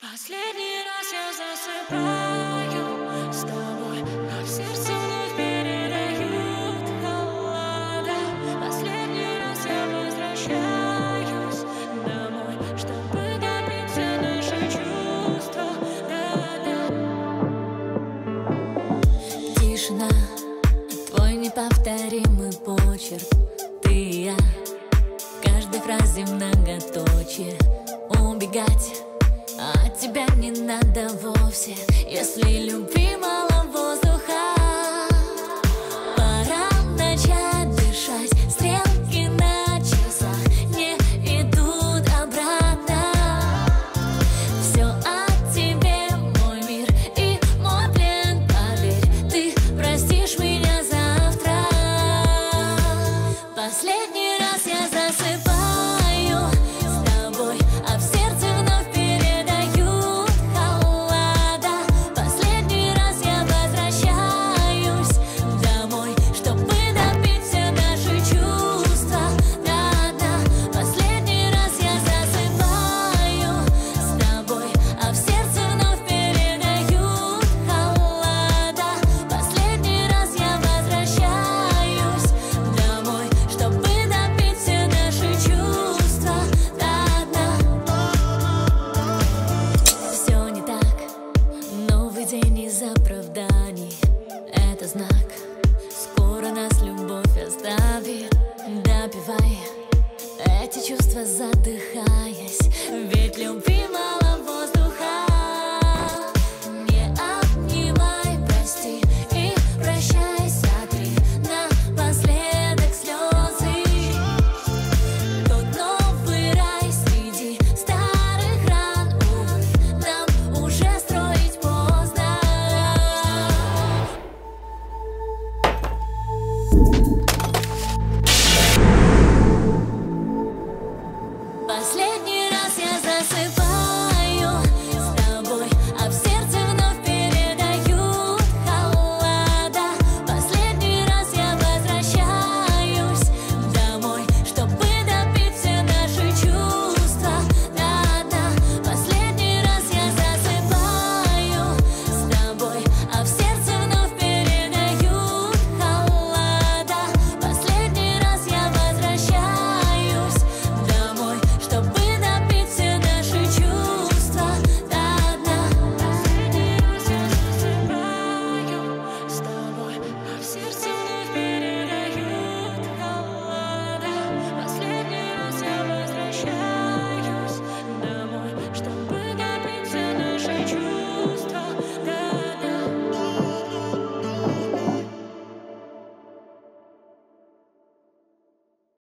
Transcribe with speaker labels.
Speaker 1: Последний раз я засыпаю с тобой, а в сердце вновь передают холода. Последний раз я возвращаюсь домой, чтобы добиться наши чувства. Тишина, твой неповторимый почерк. Ты и я, в каждой фразе многоточие. Убегать от тебя не надо вовсе, если любить